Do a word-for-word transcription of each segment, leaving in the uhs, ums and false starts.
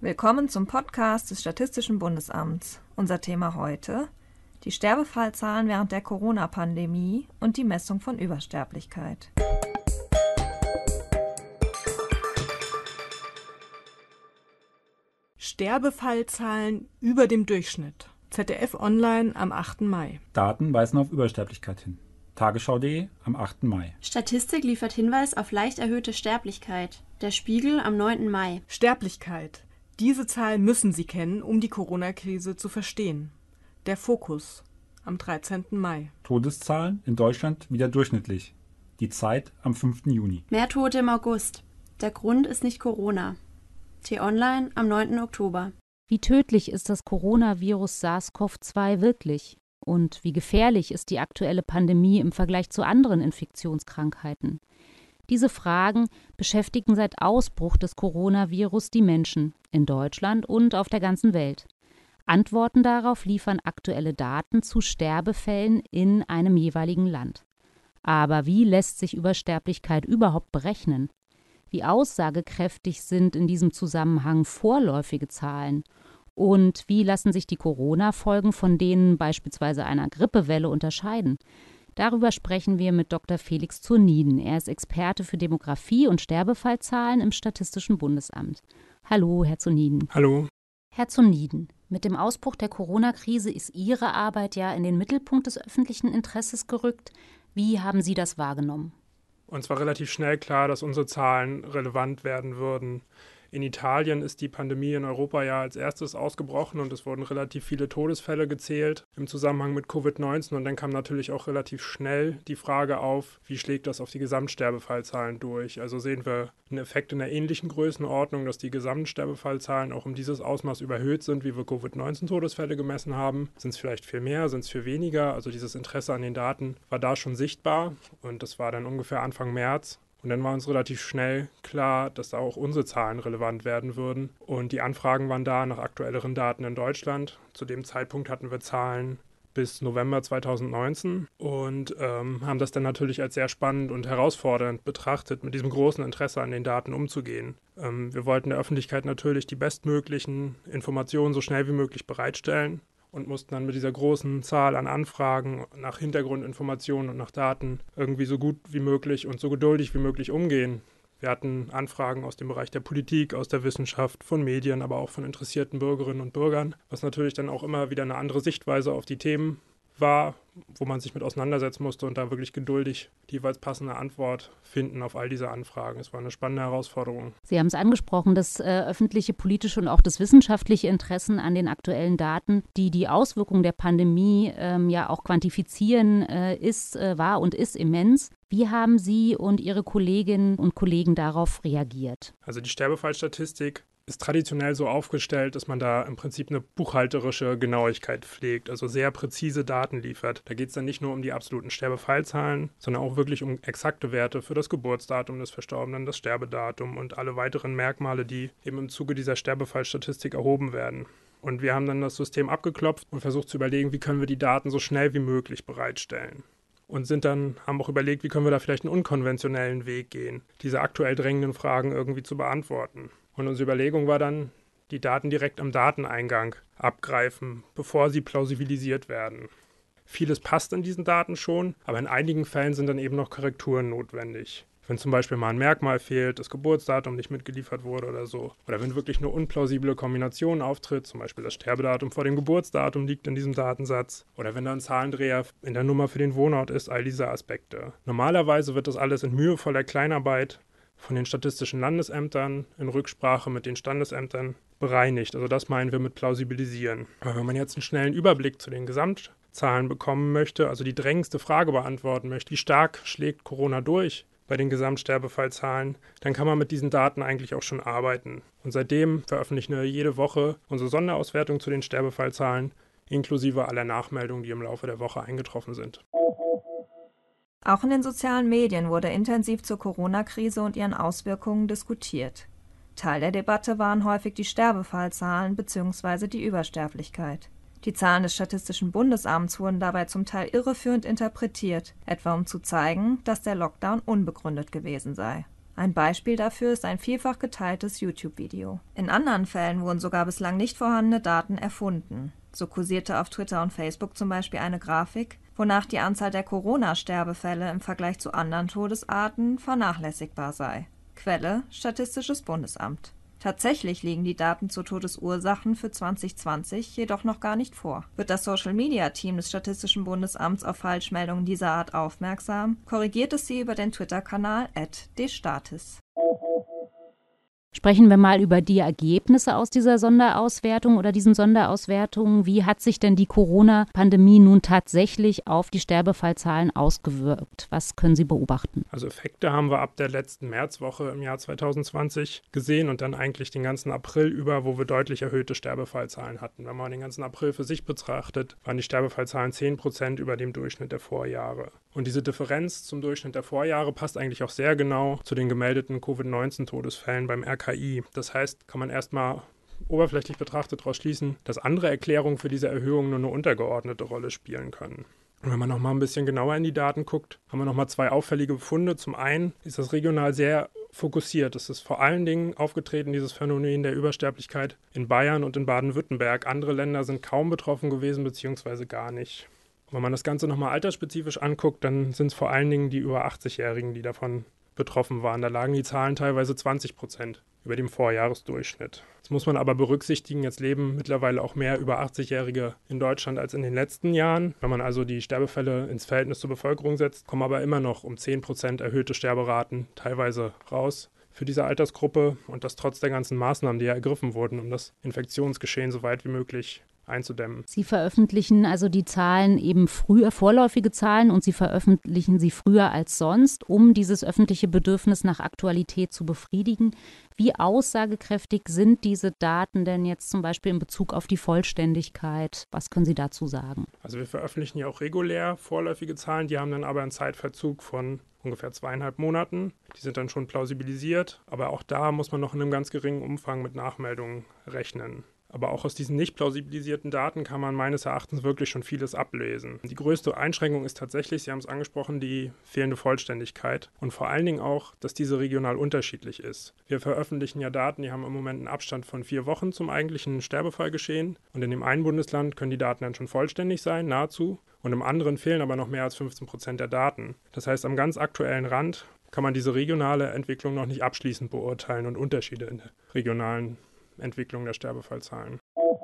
Willkommen zum Podcast des Statistischen Bundesamts. Unser Thema heute: die Sterbefallzahlen während der Corona-Pandemie und die Messung von Übersterblichkeit. Sterbefallzahlen über dem Durchschnitt. Z D F Online am achten Mai. Daten weisen auf Übersterblichkeit hin. Tagesschau punkt de am achten Mai. Statistik liefert Hinweis auf leicht erhöhte Sterblichkeit. Der Spiegel am neunten Mai. Sterblichkeit. Diese Zahlen müssen Sie kennen, um die Corona-Krise zu verstehen. Der Fokus am dreizehnten Mai. Todeszahlen in Deutschland wieder durchschnittlich. Die Zeit am fünften Juni. Mehr Tote im August. Der Grund ist nicht Corona. T-Online am neunten Oktober. Wie tödlich ist das Coronavirus SARS-C o V zwei wirklich? Und wie gefährlich ist die aktuelle Pandemie im Vergleich zu anderen Infektionskrankheiten? Diese Fragen beschäftigen seit Ausbruch des Coronavirus die Menschen in Deutschland und auf der ganzen Welt. Antworten darauf liefern aktuelle Daten zu Sterbefällen in einem jeweiligen Land. Aber wie lässt sich Übersterblichkeit überhaupt berechnen? Wie aussagekräftig sind in diesem Zusammenhang vorläufige Zahlen? Und wie lassen sich die Corona-Folgen von denen beispielsweise einer Grippewelle unterscheiden? Darüber sprechen wir mit Doktor Felix Zurniden. Er ist Experte für Demografie und Sterbefallzahlen im Statistischen Bundesamt. Hallo, Herr Zurniden. Hallo. Herr Zurniden, mit dem Ausbruch der Corona-Krise ist Ihre Arbeit ja in den Mittelpunkt des öffentlichen Interesses gerückt. Wie haben Sie das wahrgenommen? Uns war relativ schnell klar, dass unsere Zahlen relevant werden würden. In Italien ist die Pandemie in Europa ja als erstes ausgebrochen und es wurden relativ viele Todesfälle gezählt im Zusammenhang mit Covid neunzehn. Und dann kam natürlich auch relativ schnell die Frage auf, wie schlägt das auf die Gesamtsterbefallzahlen durch? Also sehen wir einen Effekt in der ähnlichen Größenordnung, dass die Gesamtsterbefallzahlen auch um dieses Ausmaß überhöht sind, wie wir Covid neunzehn Todesfälle gemessen haben. Sind es vielleicht viel mehr, sind es viel weniger? Also dieses Interesse an den Daten war da schon sichtbar und das war dann ungefähr Anfang März. Und dann war uns relativ schnell klar, dass da auch unsere Zahlen relevant werden würden. Und die Anfragen waren da nach aktuelleren Daten in Deutschland. Zu dem Zeitpunkt hatten wir Zahlen bis November zweitausendneunzehn und ähm, haben das dann natürlich als sehr spannend und herausfordernd betrachtet, mit diesem großen Interesse an den Daten umzugehen. Ähm, wir wollten der Öffentlichkeit natürlich die bestmöglichen Informationen so schnell wie möglich bereitstellen und mussten dann mit dieser großen Zahl an Anfragen nach Hintergrundinformationen und nach Daten irgendwie so gut wie möglich und so geduldig wie möglich umgehen. Wir hatten Anfragen aus dem Bereich der Politik, aus der Wissenschaft, von Medien, aber auch von interessierten Bürgerinnen und Bürgern, was natürlich dann auch immer wieder eine andere Sichtweise auf die Themen war, wo man sich mit auseinandersetzen musste und da wirklich geduldig die jeweils passende Antwort finden auf all diese Anfragen. Es war eine spannende Herausforderung. Sie haben es angesprochen, das äh, öffentliche, politische und auch das wissenschaftliche Interessen an den aktuellen Daten, die die Auswirkungen der Pandemie ähm, ja auch quantifizieren, äh, ist, äh, war und ist immens. Wie haben Sie und Ihre Kolleginnen und Kollegen darauf reagiert? Also die Sterbefallstatistik ist traditionell so aufgestellt, dass man da im Prinzip eine buchhalterische Genauigkeit pflegt, also sehr präzise Daten liefert. Da geht es dann nicht nur um die absoluten Sterbefallzahlen, sondern auch wirklich um exakte Werte für das Geburtsdatum des Verstorbenen, das Sterbedatum und alle weiteren Merkmale, die eben im Zuge dieser Sterbefallstatistik erhoben werden. Und wir haben dann das System abgeklopft und versucht zu überlegen, wie können wir die Daten so schnell wie möglich bereitstellen. Und sind dann, haben auch überlegt, wie können wir da vielleicht einen unkonventionellen Weg gehen, diese aktuell drängenden Fragen irgendwie zu beantworten. Und unsere Überlegung war dann, die Daten direkt am Dateneingang abgreifen, bevor sie plausibilisiert werden. Vieles passt in diesen Daten schon, aber in einigen Fällen sind dann eben noch Korrekturen notwendig. Wenn zum Beispiel mal ein Merkmal fehlt, das Geburtsdatum nicht mitgeliefert wurde oder so. Oder wenn wirklich eine unplausible Kombination auftritt, zum Beispiel das Sterbedatum vor dem Geburtsdatum liegt in diesem Datensatz. Oder wenn da ein Zahlendreher in der Nummer für den Wohnort ist, all diese Aspekte. Normalerweise wird das alles in mühevoller Kleinarbeit von den statistischen Landesämtern in Rücksprache mit den Standesämtern bereinigt. Also das meinen wir mit plausibilisieren. Aber wenn man jetzt einen schnellen Überblick zu den Gesamtzahlen bekommen möchte, also die drängendste Frage beantworten möchte, wie stark schlägt Corona durch bei den Gesamtsterbefallzahlen, dann kann man mit diesen Daten eigentlich auch schon arbeiten. Und seitdem veröffentlichen wir jede Woche unsere Sonderauswertung zu den Sterbefallzahlen, inklusive aller Nachmeldungen, die im Laufe der Woche eingetroffen sind. Auch in den sozialen Medien wurde intensiv zur Corona-Krise und ihren Auswirkungen diskutiert. Teil der Debatte waren häufig die Sterbefallzahlen bzw. die Übersterblichkeit. Die Zahlen des Statistischen Bundesamts wurden dabei zum Teil irreführend interpretiert, etwa um zu zeigen, dass der Lockdown unbegründet gewesen sei. Ein Beispiel dafür ist ein vielfach geteiltes YouTube-Video. In anderen Fällen wurden sogar bislang nicht vorhandene Daten erfunden. So kursierte auf Twitter und Facebook zum Beispiel eine Grafik, wonach die Anzahl der Corona-Sterbefälle im Vergleich zu anderen Todesarten vernachlässigbar sei. Quelle: Statistisches Bundesamt. Tatsächlich liegen die Daten zu Todesursachen für zwanzig zwanzig jedoch noch gar nicht vor. Wird das Social-Media-Team des Statistischen Bundesamts auf Falschmeldungen dieser Art aufmerksam, korrigiert es sie über den Twitter-Kanal at destatis. Sprechen wir mal über die Ergebnisse aus dieser Sonderauswertung oder diesen Sonderauswertungen. Wie hat sich denn die Corona-Pandemie nun tatsächlich auf die Sterbefallzahlen ausgewirkt? Was können Sie beobachten? Also Effekte haben wir ab der letzten Märzwoche im Jahr zwanzig zwanzig gesehen und dann eigentlich den ganzen April über, wo wir deutlich erhöhte Sterbefallzahlen hatten. Wenn man den ganzen April für sich betrachtet, waren die Sterbefallzahlen zehn Prozent über dem Durchschnitt der Vorjahre. Und diese Differenz zum Durchschnitt der Vorjahre passt eigentlich auch sehr genau zu den gemeldeten Covid neunzehn Todesfällen beim R K I. Das heißt, kann man erstmal oberflächlich betrachtet daraus schließen, dass andere Erklärungen für diese Erhöhung nur eine untergeordnete Rolle spielen können. Und wenn man noch mal ein bisschen genauer in die Daten guckt, haben wir noch mal zwei auffällige Befunde. Zum einen ist das regional sehr fokussiert. Es ist vor allen Dingen aufgetreten, dieses Phänomen der Übersterblichkeit, in Bayern und in Baden-Württemberg. Andere Länder sind kaum betroffen gewesen, beziehungsweise gar nicht. Und wenn man das Ganze noch mal altersspezifisch anguckt, dann sind es vor allen Dingen die über achtzig-Jährigen, die davon betroffen waren. Da lagen die Zahlen teilweise zwanzig Prozent über dem Vorjahresdurchschnitt. Das muss man aber berücksichtigen, jetzt leben mittlerweile auch mehr über achtzig-Jährige in Deutschland als in den letzten Jahren. Wenn man also die Sterbefälle ins Verhältnis zur Bevölkerung setzt, kommen aber immer noch um zehn Prozent erhöhte Sterberaten teilweise raus für diese Altersgruppe und das trotz der ganzen Maßnahmen, die ja ergriffen wurden, um das Infektionsgeschehen so weit wie möglich einzudämmen. Sie veröffentlichen also die Zahlen eben früher, vorläufige Zahlen, und Sie veröffentlichen sie früher als sonst, um dieses öffentliche Bedürfnis nach Aktualität zu befriedigen. Wie aussagekräftig sind diese Daten denn jetzt zum Beispiel in Bezug auf die Vollständigkeit? Was können Sie dazu sagen? Also wir veröffentlichen ja auch regulär vorläufige Zahlen, die haben dann aber einen Zeitverzug von ungefähr zweieinhalb Monaten. Die sind dann schon plausibilisiert, aber auch da muss man noch in einem ganz geringen Umfang mit Nachmeldungen rechnen. Aber auch aus diesen nicht plausibilisierten Daten kann man meines Erachtens wirklich schon vieles ablesen. Die größte Einschränkung ist tatsächlich, Sie haben es angesprochen, die fehlende Vollständigkeit und vor allen Dingen auch, dass diese regional unterschiedlich ist. Wir veröffentlichen ja Daten, die haben im Moment einen Abstand von vier Wochen zum eigentlichen Sterbefallgeschehen und in dem einen Bundesland können die Daten dann schon vollständig sein, nahezu, und im anderen fehlen aber noch mehr als fünfzehn Prozent der Daten. Das heißt, am ganz aktuellen Rand kann man diese regionale Entwicklung noch nicht abschließend beurteilen und Unterschiede in der regionalen Entwicklung der Sterbefallzahlen.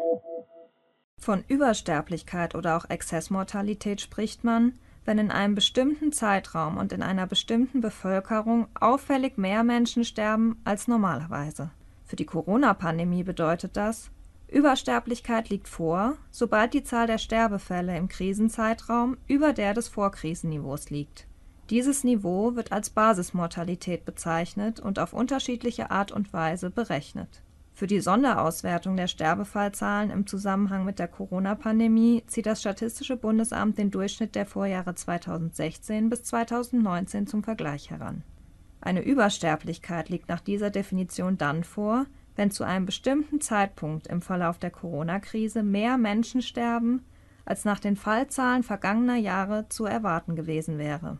Von Übersterblichkeit oder auch Exzessmortalität spricht man, wenn in einem bestimmten Zeitraum und in einer bestimmten Bevölkerung auffällig mehr Menschen sterben als normalerweise. Für die Corona-Pandemie bedeutet das, Übersterblichkeit liegt vor, sobald die Zahl der Sterbefälle im Krisenzeitraum über der des Vorkrisenniveaus liegt. Dieses Niveau wird als Basismortalität bezeichnet und auf unterschiedliche Art und Weise berechnet. Für die Sonderauswertung der Sterbefallzahlen im Zusammenhang mit der Corona-Pandemie zieht das Statistische Bundesamt den Durchschnitt der Vorjahre zweitausendsechzehn bis zweitausendneunzehn zum Vergleich heran. Eine Übersterblichkeit liegt nach dieser Definition dann vor, wenn zu einem bestimmten Zeitpunkt im Verlauf der Corona-Krise mehr Menschen sterben, als nach den Fallzahlen vergangener Jahre zu erwarten gewesen wäre.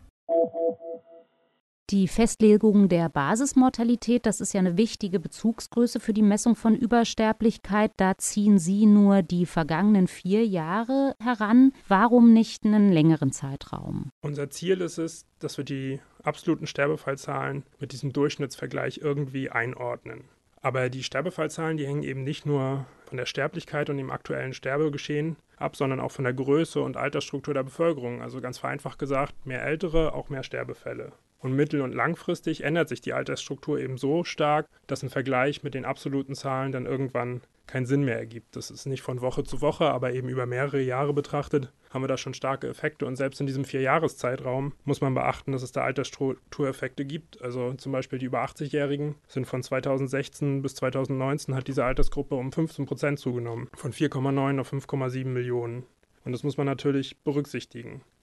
Die Festlegung der Basismortalität, das ist ja eine wichtige Bezugsgröße für die Messung von Übersterblichkeit. Da ziehen Sie nur die vergangenen vier Jahre heran. Warum nicht einen längeren Zeitraum? Unser Ziel ist es, dass wir die absoluten Sterbefallzahlen mit diesem Durchschnittsvergleich irgendwie einordnen. Aber die Sterbefallzahlen, die hängen eben nicht nur von der Sterblichkeit und dem aktuellen Sterbegeschehen ab, sondern auch von der Größe und Altersstruktur der Bevölkerung. Also ganz vereinfacht gesagt, mehr Ältere, auch mehr Sterbefälle. Und mittel- und langfristig ändert sich die Altersstruktur eben so stark, dass ein Vergleich mit den absoluten Zahlen dann irgendwann keinen Sinn mehr ergibt. Das ist nicht von Woche zu Woche, aber eben über mehrere Jahre betrachtet, haben wir da schon starke Effekte. Und selbst in diesem Vierjahreszeitraum muss man beachten, dass es da Altersstruktureffekte gibt. Also zum Beispiel die über achtzig-Jährigen sind von zweitausendsechzehn bis zweitausendneunzehn hat diese Altersgruppe um fünfzehn Prozent zugenommen, von vier Komma neun auf fünf Komma sieben Millionen. Und das muss man natürlich berücksichtigen.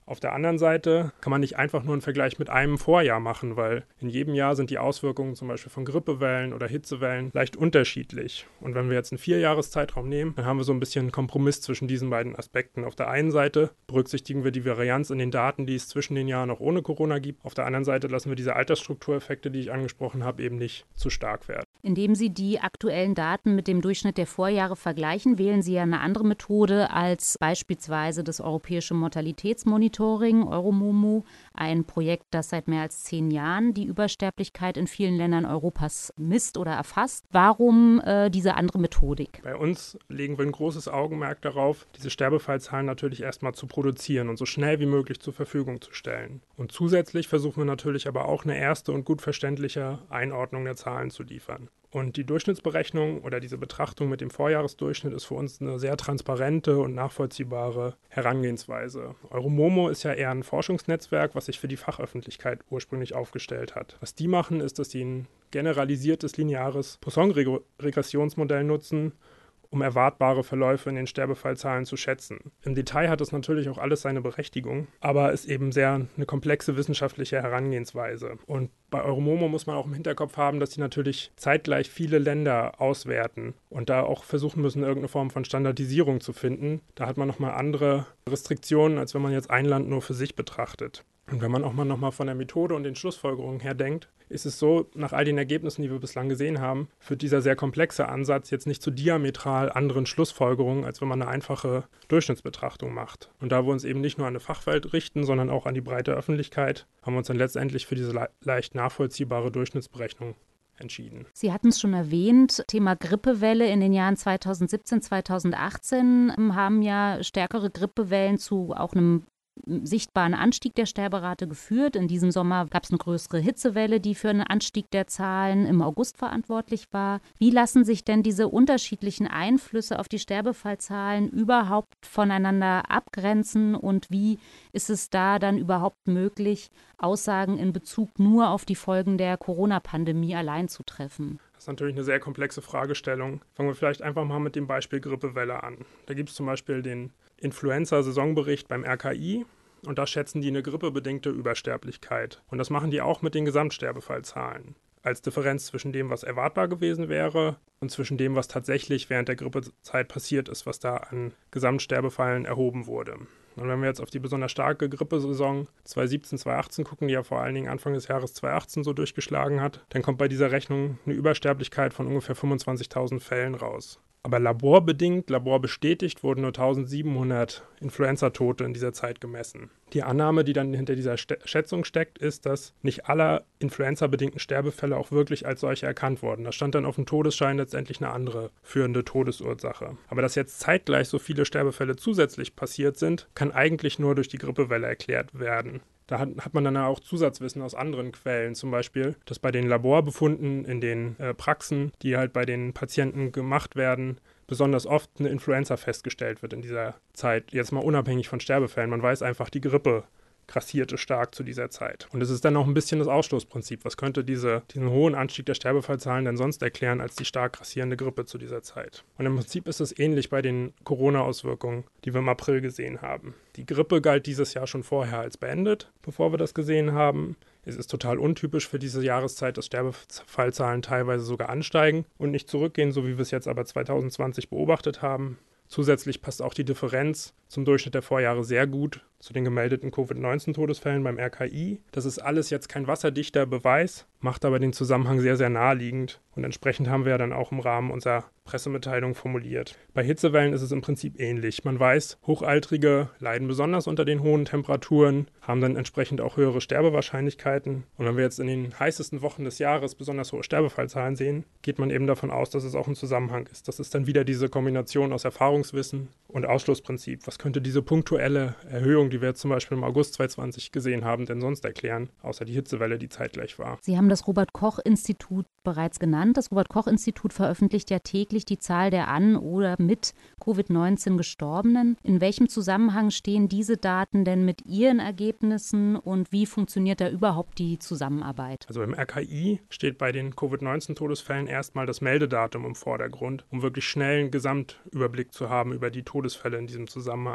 Auf der anderen Seite kann man nicht einfach nur einen Vergleich mit einem Vorjahr machen, weil in jedem Jahr sind die Auswirkungen zum Beispiel von Grippewellen oder Hitzewellen leicht unterschiedlich. Und wenn wir jetzt einen Vierjahreszeitraum nehmen, dann haben wir so ein bisschen einen Kompromiss zwischen diesen beiden Aspekten. Auf der einen Seite berücksichtigen wir die Varianz in den Daten, die es zwischen den Jahren auch ohne Corona gibt. Auf der anderen Seite lassen wir diese Altersstruktureffekte, die ich angesprochen habe, eben nicht zu stark werden. Indem Sie die aktuellen Daten mit dem Durchschnitt der Vorjahre vergleichen, wählen Sie ja eine andere Methode als beispielsweise das Europäische Mortalitätsmonitoring, Euromomo, ein Projekt, das seit mehr als zehn Jahren die Übersterblichkeit in vielen Ländern Europas misst oder erfasst. Warum äh, diese andere Methodik? Bei uns legen wir ein großes Augenmerk darauf, diese Sterbefallzahlen natürlich erstmal zu produzieren und so schnell wie möglich zur Verfügung zu stellen. Und zusätzlich versuchen wir natürlich aber auch eine erste und gut verständliche Einordnung der Zahlen zu liefern. Und die Durchschnittsberechnung oder diese Betrachtung mit dem Vorjahresdurchschnitt ist für uns eine sehr transparente und nachvollziehbare Herangehensweise. Euromomo ist ja eher ein Forschungsnetzwerk, was sich für die Fachöffentlichkeit ursprünglich aufgestellt hat. Was die machen, ist, dass sie ein generalisiertes lineares Poisson-Regressionsmodell nutzen, um erwartbare Verläufe in den Sterbefallzahlen zu schätzen. Im Detail hat das natürlich auch alles seine Berechtigung, aber ist eben sehr eine komplexe wissenschaftliche Herangehensweise. Und bei Euromomo muss man auch im Hinterkopf haben, dass sie natürlich zeitgleich viele Länder auswerten und da auch versuchen müssen, irgendeine Form von Standardisierung zu finden. Da hat man nochmal andere Restriktionen, als wenn man jetzt ein Land nur für sich betrachtet. Und wenn man auch mal nochmal von der Methode und den Schlussfolgerungen her denkt, ist es so, nach all den Ergebnissen, die wir bislang gesehen haben, führt dieser sehr komplexe Ansatz jetzt nicht zu diametral anderen Schlussfolgerungen, als wenn man eine einfache Durchschnittsbetrachtung macht. Und da wir uns eben nicht nur an eine Fachwelt richten, sondern auch an die breite Öffentlichkeit, haben wir uns dann letztendlich für diese le- leicht nachvollziehbare Durchschnittsberechnung entschieden. Sie hatten es schon erwähnt, Thema Grippewelle in den Jahren zweitausendsiebzehn, zweitausendachtzehn haben ja stärkere Grippewellen zu auch einem sichtbaren Anstieg der Sterberate geführt. In diesem Sommer gab es eine größere Hitzewelle, die für einen Anstieg der Zahlen im August verantwortlich war. Wie lassen sich denn diese unterschiedlichen Einflüsse auf die Sterbefallzahlen überhaupt voneinander abgrenzen und wie ist es da dann überhaupt möglich, Aussagen in Bezug nur auf die Folgen der Corona-Pandemie allein zu treffen? Das ist natürlich eine sehr komplexe Fragestellung. Fangen wir vielleicht einfach mal mit dem Beispiel Grippewelle an. Da gibt es zum Beispiel den Influenza-Saisonbericht beim R K I und da schätzen die eine grippebedingte Übersterblichkeit. Und das machen die auch mit den Gesamtsterbefallzahlen. Als Differenz zwischen dem, was erwartbar gewesen wäre und zwischen dem, was tatsächlich während der Grippezeit passiert ist, was da an Gesamtsterbefallen erhoben wurde. Und wenn wir jetzt auf die besonders starke Grippesaison zweitausendsiebzehn, zweitausendachtzehn gucken, die ja vor allen Dingen Anfang des Jahres zweitausendachtzehn so durchgeschlagen hat, dann kommt bei dieser Rechnung eine Übersterblichkeit von ungefähr fünfundzwanzigtausend Fällen raus. Aber laborbedingt, laborbestätigt wurden nur eintausendsiebenhundert Influenza-Tote in dieser Zeit gemessen. Die Annahme, die dann hinter dieser St- Schätzung steckt, ist, dass nicht alle influenza-bedingten Sterbefälle auch wirklich als solche erkannt wurden. Da stand dann auf dem Todesschein letztendlich eine andere führende Todesursache. Aber dass jetzt zeitgleich so viele Sterbefälle zusätzlich passiert sind, kann eigentlich nur durch die Grippewelle erklärt werden. Da hat, hat man dann auch Zusatzwissen aus anderen Quellen, zum Beispiel, dass bei den Laborbefunden in den äh, Praxen, die halt bei den Patienten gemacht werden, besonders oft eine Influenza festgestellt wird in dieser Zeit. Jetzt mal unabhängig von Sterbefällen. Man weiß einfach, die Grippe grassierte stark zu dieser Zeit. Und es ist dann auch ein bisschen das Ausstoßprinzip. Was könnte diese, diesen hohen Anstieg der Sterbefallzahlen denn sonst erklären als die stark grassierende Grippe zu dieser Zeit? Und im Prinzip ist es ähnlich bei den Corona-Auswirkungen, die wir im April gesehen haben. Die Grippe galt dieses Jahr schon vorher als beendet, bevor wir das gesehen haben. Es ist total untypisch für diese Jahreszeit, dass Sterbefallzahlen teilweise sogar ansteigen und nicht zurückgehen, so wie wir es jetzt aber zweitausendzwanzig beobachtet haben. Zusätzlich passt auch die Differenz zum Durchschnitt der Vorjahre sehr gut zu den gemeldeten Covid neunzehn Todesfällen beim R K I. Das ist alles jetzt kein wasserdichter Beweis, macht aber den Zusammenhang sehr, sehr naheliegend. Und entsprechend haben wir ja dann auch im Rahmen unserer Pressemitteilung formuliert. Bei Hitzewellen ist es im Prinzip ähnlich. Man weiß, Hochaltrige leiden besonders unter den hohen Temperaturen, haben dann entsprechend auch höhere Sterbewahrscheinlichkeiten. Und wenn wir jetzt in den heißesten Wochen des Jahres besonders hohe Sterbefallzahlen sehen, geht man eben davon aus, dass es auch ein Zusammenhang ist. Das ist dann wieder diese Kombination aus Erfahrungswissen und Ausschlussprinzip. Was könnte diese punktuelle Erhöhung, die wir jetzt zum Beispiel im August zweitausendzwanzig gesehen haben, denn sonst erklären, außer die Hitzewelle, die zeitgleich war? Sie haben das Robert-Koch-Institut bereits genannt. Das Robert-Koch-Institut veröffentlicht ja täglich die Zahl der an oder mit Covid neunzehn Gestorbenen. In welchem Zusammenhang stehen diese Daten denn mit Ihren Ergebnissen und wie funktioniert da überhaupt die Zusammenarbeit? Also im R K I steht bei den Covid neunzehn Todesfällen erstmal das Meldedatum im Vordergrund, um wirklich schnell einen Gesamtüberblick zu haben über die Todesfälle in diesem Zusammenhang.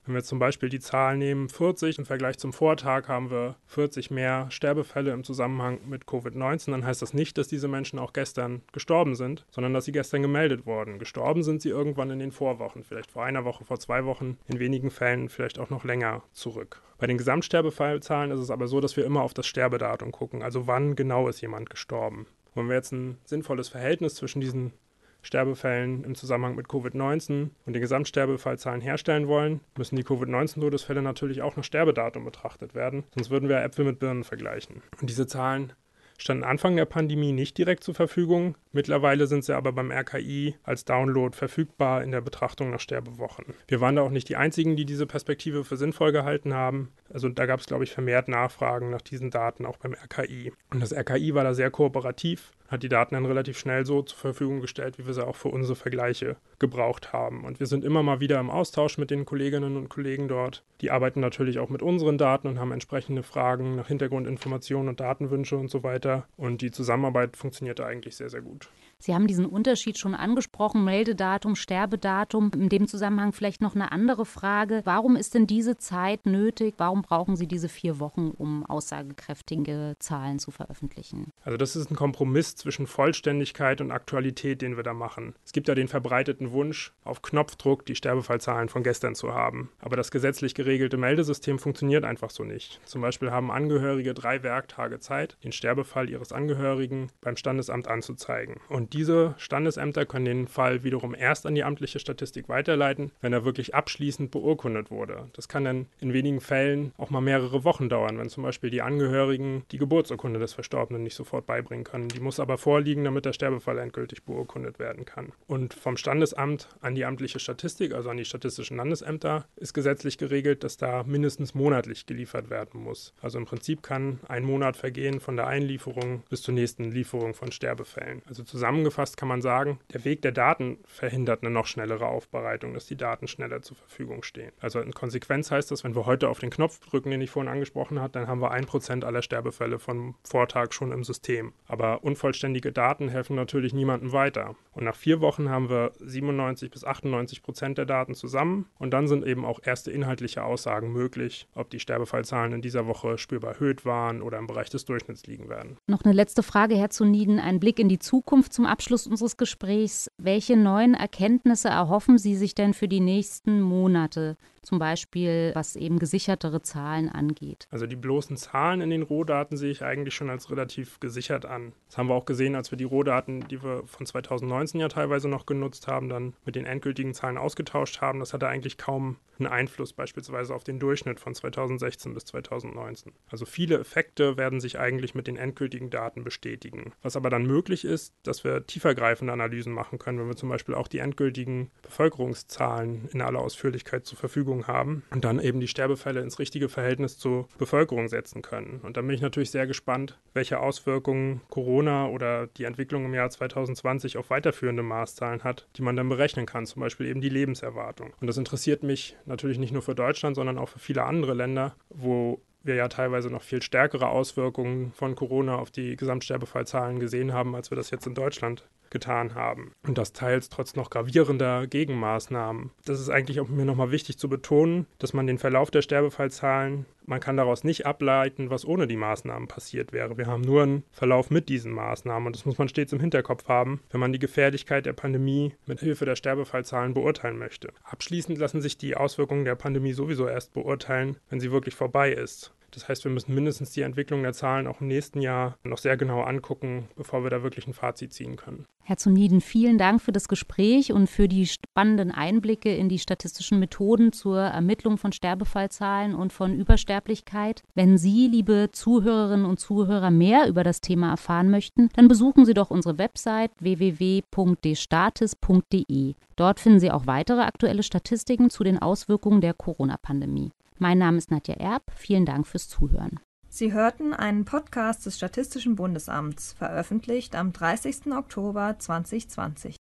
Wenn wir zum Beispiel die Zahl nehmen, vierzig, im Vergleich zum Vortag haben wir vierzig mehr Sterbefälle im Zusammenhang mit Covid neunzehn, dann heißt das nicht, dass diese Menschen auch gestern gestorben sind, sondern dass sie gestern gemeldet wurden. Gestorben sind sie irgendwann in den Vorwochen, vielleicht vor einer Woche, vor zwei Wochen, in wenigen Fällen vielleicht auch noch länger zurück. Bei den Gesamtsterbefallzahlen ist es aber so, dass wir immer auf das Sterbedatum gucken, also wann genau ist jemand gestorben. Wenn wir jetzt ein sinnvolles Verhältnis zwischen diesen Sterbefällen im Zusammenhang mit Covid neunzehn und den Gesamtsterbefallzahlen herstellen wollen, müssen die Covid neunzehn Todesfälle natürlich auch nach Sterbedatum betrachtet werden, sonst würden wir Äpfel mit Birnen vergleichen. Und diese Zahlen standen Anfang der Pandemie nicht direkt zur Verfügung. Mittlerweile sind sie aber beim R K I als Download verfügbar in der Betrachtung nach Sterbewochen. Wir waren da auch nicht die Einzigen, die diese Perspektive für sinnvoll gehalten haben. Also da gab es, glaube ich, vermehrt Nachfragen nach diesen Daten auch beim R K I. Und das R K I war da sehr kooperativ, hat die Daten dann relativ schnell so zur Verfügung gestellt, wie wir sie auch für unsere Vergleiche gebraucht haben. Und wir sind immer mal wieder im Austausch mit den Kolleginnen und Kollegen dort. Die arbeiten natürlich auch mit unseren Daten und haben entsprechende Fragen nach Hintergrundinformationen und Datenwünsche und so weiter. Und die Zusammenarbeit funktionierte eigentlich sehr, sehr gut. Sie haben diesen Unterschied schon angesprochen, Meldedatum, Sterbedatum. In dem Zusammenhang vielleicht noch eine andere Frage. Warum ist denn diese Zeit nötig? Warum brauchen Sie diese vier Wochen, um aussagekräftige Zahlen zu veröffentlichen? Also das ist ein Kompromiss zwischen Vollständigkeit und Aktualität, den wir da machen. Es gibt ja den verbreiteten Wunsch, auf Knopfdruck die Sterbefallzahlen von gestern zu haben. Aber das gesetzlich geregelte Meldesystem funktioniert einfach so nicht. Zum Beispiel haben Angehörige drei Werktage Zeit, den Sterbefall ihres Angehörigen beim Standesamt anzuzeigen. Und diese Standesämter können den Fall wiederum erst an die amtliche Statistik weiterleiten, wenn er wirklich abschließend beurkundet wurde. Das kann dann in wenigen Fällen auch mal mehrere Wochen dauern, wenn zum Beispiel die Angehörigen die Geburtsurkunde des Verstorbenen nicht sofort beibringen können. Die muss aber vorliegen, damit der Sterbefall endgültig beurkundet werden kann. Und vom Standesamt an die amtliche Statistik, also an die statistischen Landesämter, ist gesetzlich geregelt, dass da mindestens monatlich geliefert werden muss. Also im Prinzip kann ein Monat vergehen von der Einlieferung bis zur nächsten Lieferung von Sterbefällen. Also zusammen Zusammengefasst kann man sagen, der Weg der Daten verhindert eine noch schnellere Aufbereitung, dass die Daten schneller zur Verfügung stehen. Also in Konsequenz heißt das, wenn wir heute auf den Knopf drücken, den ich vorhin angesprochen habe, dann haben wir ein Prozent aller Sterbefälle vom Vortag schon im System. Aber unvollständige Daten helfen natürlich niemandem weiter. Und nach vier Wochen haben wir siebenundneunzig bis achtundneunzig Prozent der Daten zusammen und dann sind eben auch erste inhaltliche Aussagen möglich, ob die Sterbefallzahlen in dieser Woche spürbar erhöht waren oder im Bereich des Durchschnitts liegen werden. Noch eine letzte Frage, Herr Zuniden, ein Blick in die Zukunft zum Abschluss unseres Gesprächs. Welche neuen Erkenntnisse erhoffen Sie sich denn für die nächsten Monate? Zum Beispiel, was eben gesichertere Zahlen angeht. Also die bloßen Zahlen in den Rohdaten sehe ich eigentlich schon als relativ gesichert an. Das haben wir auch gesehen, als wir die Rohdaten, die wir von zweitausendneunzehn ja teilweise noch genutzt haben, dann mit den endgültigen Zahlen ausgetauscht haben. Das hatte eigentlich kaum einen Einfluss beispielsweise auf den Durchschnitt von zweitausendsechzehn bis zweitausendneunzehn. Also viele Effekte werden sich eigentlich mit den endgültigen Daten bestätigen. Was aber dann möglich ist, dass wir tiefergreifende Analysen machen können, wenn wir zum Beispiel auch die endgültigen Bevölkerungszahlen in aller Ausführlichkeit zur Verfügung haben und dann eben die Sterbefälle ins richtige Verhältnis zur Bevölkerung setzen können. Und da bin ich natürlich sehr gespannt, welche Auswirkungen Corona oder die Entwicklung im Jahr zweitausendzwanzig auf weiterführende Maßzahlen hat, die man dann berechnen kann, zum Beispiel eben die Lebenserwartung. Und das interessiert mich natürlich nicht nur für Deutschland, sondern auch für viele andere Länder, wo wir ja teilweise noch viel stärkere Auswirkungen von Corona auf die Gesamtsterbefallzahlen gesehen haben, als wir das jetzt in Deutschland getan haben. Und das teils trotz noch gravierender Gegenmaßnahmen. Das ist eigentlich auch mir nochmal wichtig zu betonen, dass man den Verlauf der Sterbefallzahlen, man kann daraus nicht ableiten, was ohne die Maßnahmen passiert wäre. Wir haben nur einen Verlauf mit diesen Maßnahmen und das muss man stets im Hinterkopf haben, wenn man die Gefährlichkeit der Pandemie mit Hilfe der Sterbefallzahlen beurteilen möchte. Abschließend lassen sich die Auswirkungen der Pandemie sowieso erst beurteilen, wenn sie wirklich vorbei ist. Das heißt, wir müssen mindestens die Entwicklung der Zahlen auch im nächsten Jahr noch sehr genau angucken, bevor wir da wirklich ein Fazit ziehen können. Herr Zuniden, vielen Dank für das Gespräch und für die spannenden Einblicke in die statistischen Methoden zur Ermittlung von Sterbefallzahlen und von Übersterblichkeit. Wenn Sie, liebe Zuhörerinnen und Zuhörer, mehr über das Thema erfahren möchten, dann besuchen Sie doch unsere Website w w w punkt d statis punkt d e. Dort finden Sie auch weitere aktuelle Statistiken zu den Auswirkungen der Corona-Pandemie. Mein Name ist Nadja Erb. Vielen Dank fürs Zuhören. Sie hörten einen Podcast des Statistischen Bundesamts, veröffentlicht am dreißigsten Oktober zweitausendzwanzig.